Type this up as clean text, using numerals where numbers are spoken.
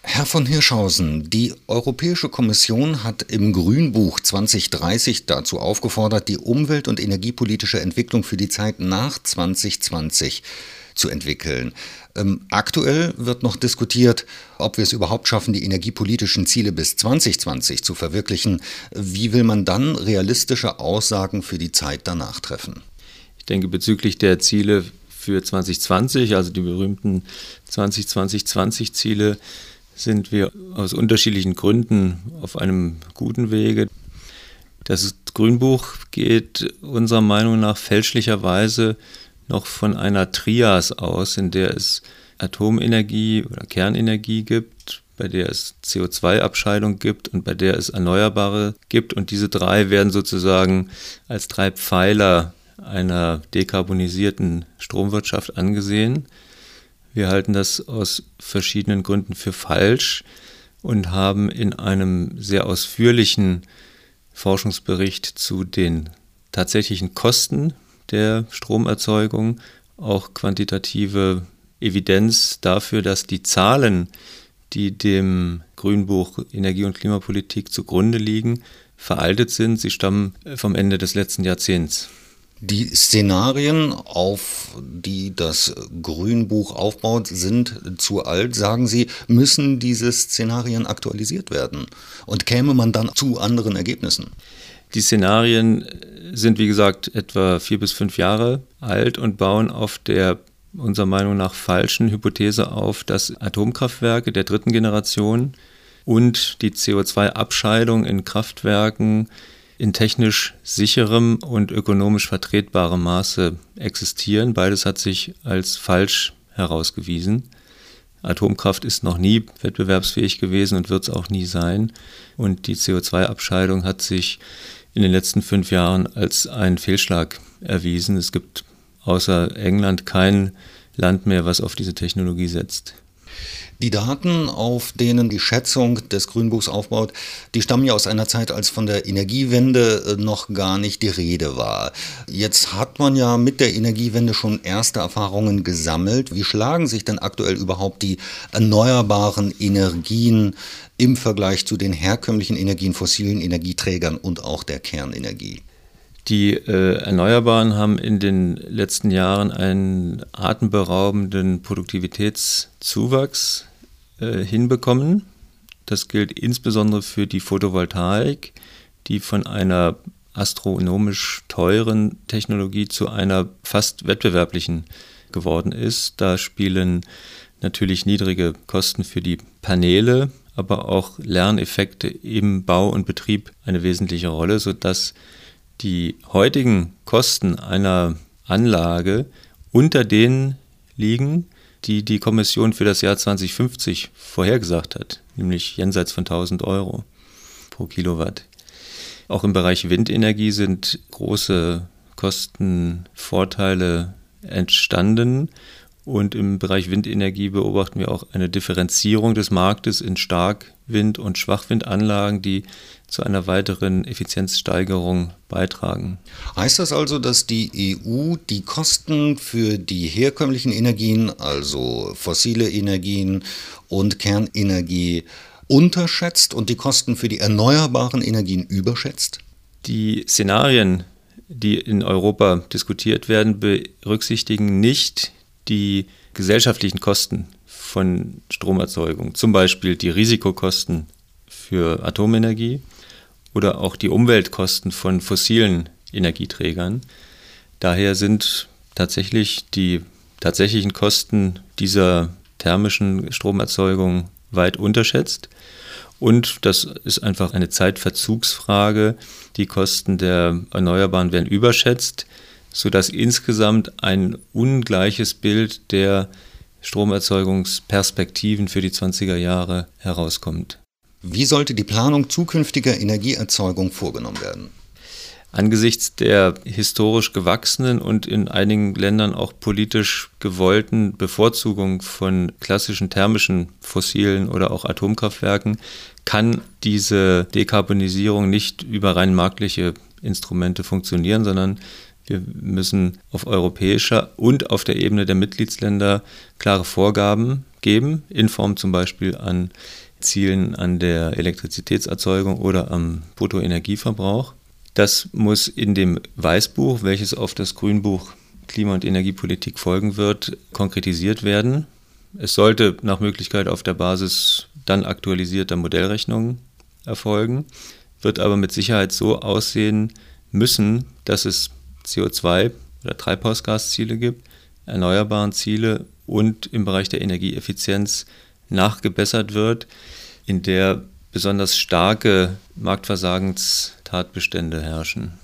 Herr von Hirschhausen, die Europäische Kommission hat im Grünbuch 2030 dazu aufgefordert, die umwelt- und energiepolitische Entwicklung für die Zeit nach 2020 zu entwickeln. Aktuell wird noch diskutiert, ob wir es überhaupt schaffen, die energiepolitischen Ziele bis 2020 zu verwirklichen. Wie will man dann realistische Aussagen für die Zeit danach treffen? Ich denke, bezüglich der Ziele für 2020, also die berühmten 20-20-20-Ziele, sind wir aus unterschiedlichen Gründen auf einem guten Wege. Das Grünbuch geht unserer Meinung nach fälschlicherweise noch von einer Trias aus, in der es Atomenergie oder Kernenergie gibt, bei der es CO2-Abscheidung gibt und bei der es Erneuerbare gibt. Und diese drei werden sozusagen als drei Pfeiler einer dekarbonisierten Stromwirtschaft angesehen. Wir halten das aus verschiedenen Gründen für falsch und haben in einem sehr ausführlichen Forschungsbericht zu den tatsächlichen Kosten der Stromerzeugung auch quantitative Evidenz dafür, dass die Zahlen, die dem Grünbuch Energie- und Klimapolitik zugrunde liegen, veraltet sind. Sie stammen vom Ende des letzten Jahrzehnts. Die Szenarien, auf die das Grünbuch aufbaut, sind zu alt, sagen Sie. Müssen diese Szenarien aktualisiert werden? Und käme man dann zu anderen Ergebnissen? Die Szenarien sind, wie gesagt, etwa 4 bis 5 Jahre alt und bauen auf der unserer Meinung nach falschen Hypothese auf, dass Atomkraftwerke der dritten Generation und die CO2-Abscheidung in Kraftwerken in technisch sicherem und ökonomisch vertretbarem Maße existieren. Beides hat sich als falsch herausgewiesen. Atomkraft ist noch nie wettbewerbsfähig gewesen und wird es auch nie sein. Und die CO2-Abscheidung hat sich in den letzten 5 Jahren als ein Fehlschlag erwiesen. Es gibt außer England kein Land mehr, was auf diese Technologie setzt. Die Daten, auf denen die Schätzung des Grünbuchs aufbaut, die stammen ja aus einer Zeit, als von der Energiewende noch gar nicht die Rede war. Jetzt hat man ja mit der Energiewende schon erste Erfahrungen gesammelt. Wie schlagen sich denn aktuell überhaupt die erneuerbaren Energien im Vergleich zu den herkömmlichen Energien, fossilen Energieträgern und auch der Kernenergie? Die Erneuerbaren haben in den letzten Jahren einen atemberaubenden Produktivitätszuwachs hinbekommen. Das gilt insbesondere für die Photovoltaik, die von einer astronomisch teuren Technologie zu einer fast wettbewerblichen geworden ist. Da spielen natürlich niedrige Kosten für die Paneele, aber auch Lerneffekte im Bau und Betrieb eine wesentliche Rolle, sodass die heutigen Kosten einer Anlage unter denen liegen, die die Kommission für das Jahr 2050 vorhergesagt hat, nämlich jenseits von 1.000 Euro pro Kilowatt. Auch im Bereich Windenergie sind große Kostenvorteile entstanden. Und im Bereich Windenergie beobachten wir auch eine Differenzierung des Marktes in Starkwind- und Schwachwindanlagen, die zu einer weiteren Effizienzsteigerung beitragen. Heißt das also, dass die EU die Kosten für die herkömmlichen Energien, also fossile Energien und Kernenergie, unterschätzt und die Kosten für die erneuerbaren Energien überschätzt? Die Szenarien, die in Europa diskutiert werden, berücksichtigen nicht die gesellschaftlichen Kosten von Stromerzeugung, zum Beispiel die Risikokosten für Atomenergie oder auch die Umweltkosten von fossilen Energieträgern. Daher sind tatsächlich die tatsächlichen Kosten dieser thermischen Stromerzeugung weit unterschätzt. Und das ist einfach eine Zeitverzugsfrage. Die Kosten der Erneuerbaren werden überschätzt, sodass insgesamt ein ungleiches Bild der Stromerzeugungsperspektiven für die 20er Jahre herauskommt. Wie sollte die Planung zukünftiger Energieerzeugung vorgenommen werden? Angesichts der historisch gewachsenen und in einigen Ländern auch politisch gewollten Bevorzugung von klassischen thermischen fossilen oder auch Atomkraftwerken kann diese Dekarbonisierung nicht über rein marktliche Instrumente funktionieren, sondern wir müssen auf europäischer und auf der Ebene der Mitgliedsländer klare Vorgaben geben, in Form zum Beispiel an Zielen an der Elektrizitätserzeugung oder am Bruttoenergieverbrauch. Das muss in dem Weißbuch, welches auf das Grünbuch Klima- und Energiepolitik folgen wird, konkretisiert werden. Es sollte nach Möglichkeit auf der Basis dann aktualisierter Modellrechnungen erfolgen, wird aber mit Sicherheit so aussehen müssen, dass es CO2- oder Treibhausgasziele gibt, erneuerbaren Ziele und im Bereich der Energieeffizienz nachgebessert wird, in der besonders starke Marktversagenstatbestände herrschen.